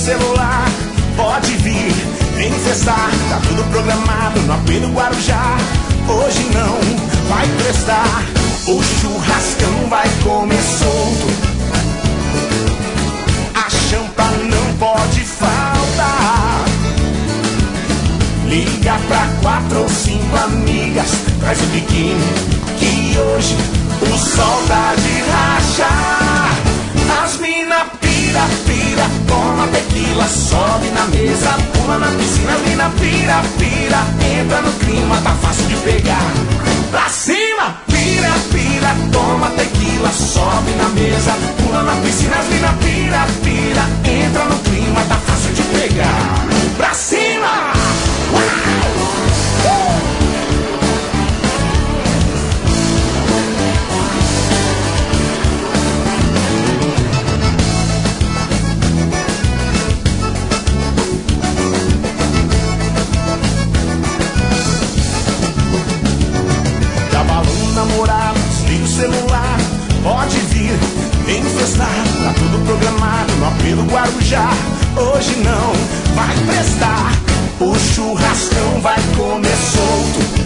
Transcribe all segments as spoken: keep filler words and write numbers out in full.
celular, pode vir, vem festar. Tá tudo programado no A P do Guarujá. Hoje não vai prestar, o churrascão vai comer solto. A champa não pode faltar. Liga pra quatro ou cinco amigas, traz o biquíni que hoje o sol tá de rachar. As mina pira, pira, toma tequila, sobe na mesa, pula na piscina. As mina pira, pira, entra no clima, tá fácil de pegar. Pra cima, pira, pira, toma tequila, sobe na mesa, pula na piscina. As mina pira, pira, entra no clima, tá fácil de pegar. Pra cima! Dá balão namorado, desliga o celular, pode vir, vem festar. Tá tudo programado no A P do Guarujá. Hoje não vai prestar, o churrascão vai comer solto.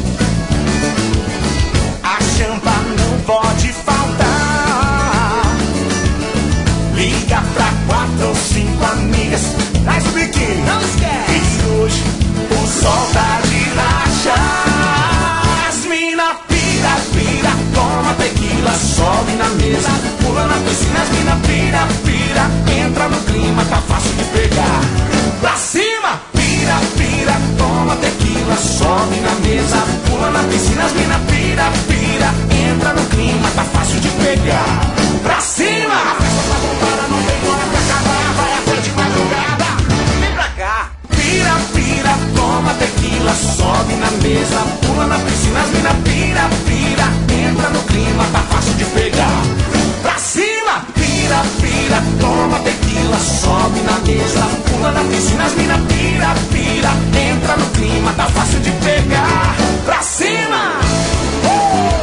A champa não pode faltar. Liga pra quatro ou cinco amigas, traz o biquíni, não esquece. E hoje o sol tá de rachar. As mina pira, pira, toma tequila, sobe na mesa, pula na piscina. As mina pira, pira, entra no clima, tá fácil de pegar. Pra cima! Pira, pira, toma tequila, sobe na mesa, pula na piscina. As mina pira, pira, entra no clima, tá fácil de pegar. Pra cima! A festa tá bombada, não tem hora pra acabar, vai até de madrugada. Vem pra cá! Pira, pira, toma tequila, sobe na mesa, pula na piscina. As mina pira, pira, entra no clima, tá fácil de pegar. Pra cima! Pira, pira, toma tequila, sobe na mesa, pula na piscina. As mina pira, pira, entra no clima, tá fácil de pegar. Pra cima! Uh!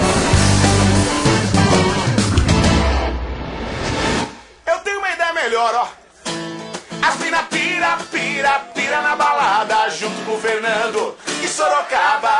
Eu tenho uma ideia melhor, ó. As mina pira, pira, pira na balada, junto com o Fernando e Sorocaba.